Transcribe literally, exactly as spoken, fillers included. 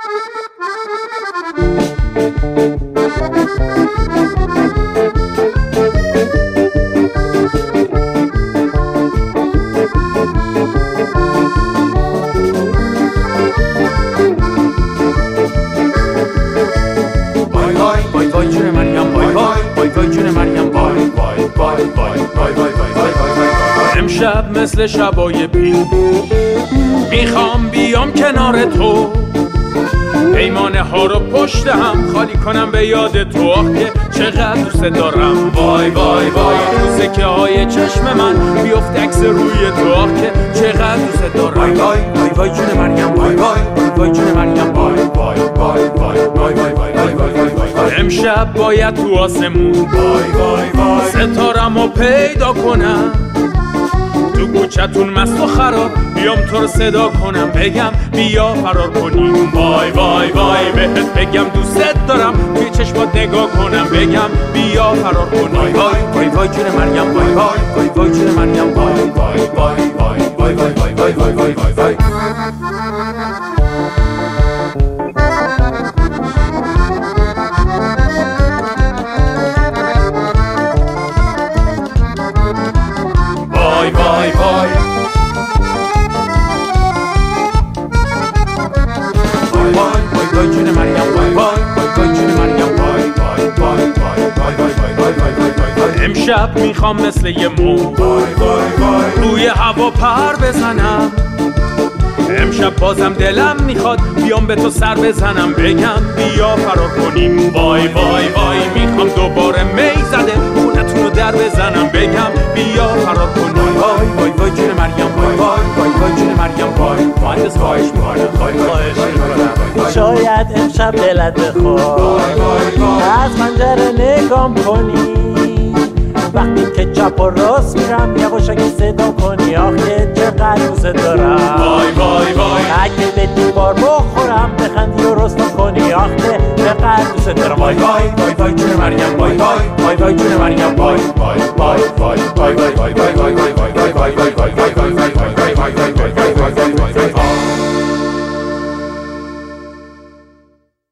امشب مثل شبای پیر میخوام بیام کنار تو، پیمانه ها رو پشت هم خالی کنم به یاد تو. آخ که چقدر دوست دارم، وای وای وای تو سکه های چشم من بیفت عکس روی تو. آخ که چقدر دوست دارم، وای وای وای وای جون مریم، وای وای وای وای جون مریم، وای وای وای وای وای وای وای وای وای وای. امشب باید تو آسمون وای وای وای ستارمو پیدا کنم، تو کوچتون مست و خراب بیام تو رو صدا کنم، بگم بیا فرار کنیم. وای وای وای بهت بگم دوست دارم، توی چشمات نگاه کنم، بگم بیا فرار کنیم. وای وای وای وای جون مریم، وای وای وای وای جون مریم، وای وای وای وای وای وای وای وای وای وای وای. وای وای وای وای وای جون مریم، وای وای وای وای جون مریم، وای وای وای وای وای وای وای وای. امشب میخوام مثل یه مو روی هوا پر بزنم، امشب بازم دلم میخواد بیام به تو سر بزنم، بگم بیا فرار کنیم. وای وای وای میخوام دوباره می زده خونتون رو در بزنم، بگم بیا فرار کنیم. وای وای وای جون مریم، وای وای وای وای جون مریم، وای مهندس خواهش میکنم، خواهش میکنم. شاید امشب دلت بخواد از پنجره نگام کنی، وقتی که چپ و راست میرم یه قشنگ صدا کنی. آخه چقدر دوست دارم، وای وای وای اگه به دیوار بخورم بخندی و رسوا کنی. آخه چقدر دوست دارم، وای وای وای وای جون مریم، وای وای وای وای جون مریم، وای وای وای وای وای وای وای.